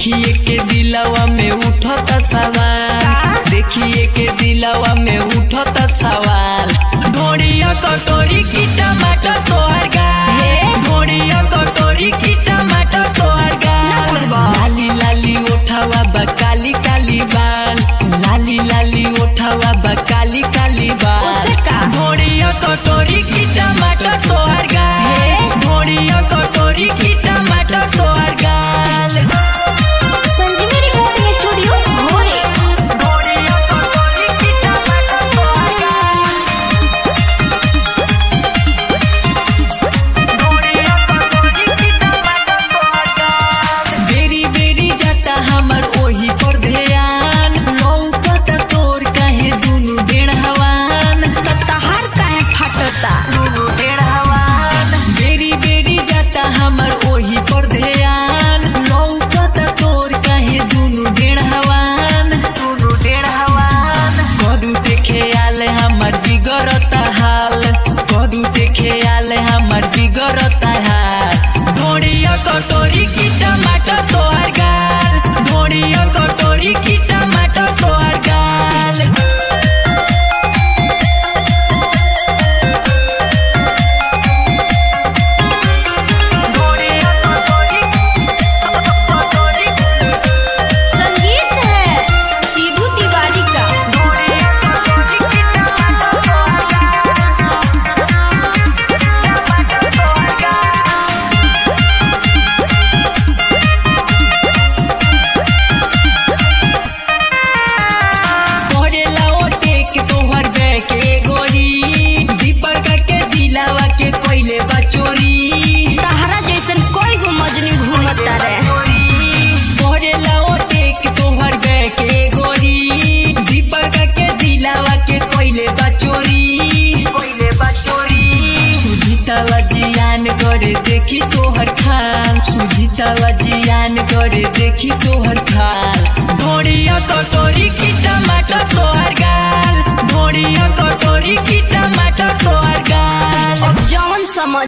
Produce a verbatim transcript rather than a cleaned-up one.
देखिए के दिलवा में उठता सवाल, देखिए के दिलवा में उठता सवाल। ढोड़िया कटोरी की टमाटर तोहर गाल, ढोड़िया कटोरी की टमाटर तोहर गाल। लाली लाली उठावा बा काली काली बाल, लाली लाली उठावा बा काली काली बाल। ढोड़िया कटोरी की टमाटर तोहर गाल, ढोड़िया कटोरी की टमाटर तोहर गाल। संजीवनी रिकॉर्डिंग स्टूडियो भोरे। ढोड़िया कटोरी की टमाटर तोहर गाल, ढोड़िया कटोरी की टमाटर तोहर गाल। बेरी बेरी जाता हमर ओही पर ध्यान, लौकता तोर काहे दुनु डेढ़ हवान, तहार काहे फटता? दुनु डेढ़ हवान। बेरी बेरी जाता हमर ओही पर ध्यान, लौकता तोर काहे दुनु डेढ़ हवान, दुनु डेढ़ हवान। करू देखे आले हमर बिगड़ता हाल, करू देखे आले हमर बिगड़ता हाल। ढोड़िया कटोरी की टमाटर तोहर गाल, ढोड़िया कटोरी की टमाटर तोहर गाल। ढोड़िया कटोरी कटोरी संगीत है सीधू तिवारी का। ढोड़िया कटोरी की टमाटर तोहर गाल, टमाटर तोहर गाल। करेला ओटे के तोहर बैके गोरी, दीपक के दिलावा के कोइले बचोरी। तहरा जैसन कोई गो मजनी घूमता रे। करेला ओटे के तोहर बैके गोरी, दीपक के दिलावा के कोइले बचोरी, कोइले बचोरी। सुजीतावा जियान करे देखी तोहर खाल, सुजीतावा जियान करे देखी तोहर खाल। ढोड़िया कटोरी की टमाटर तोहर गाल, ढोड़िया कटोरी की टमाटर तोहर गाल। अब जौन समझ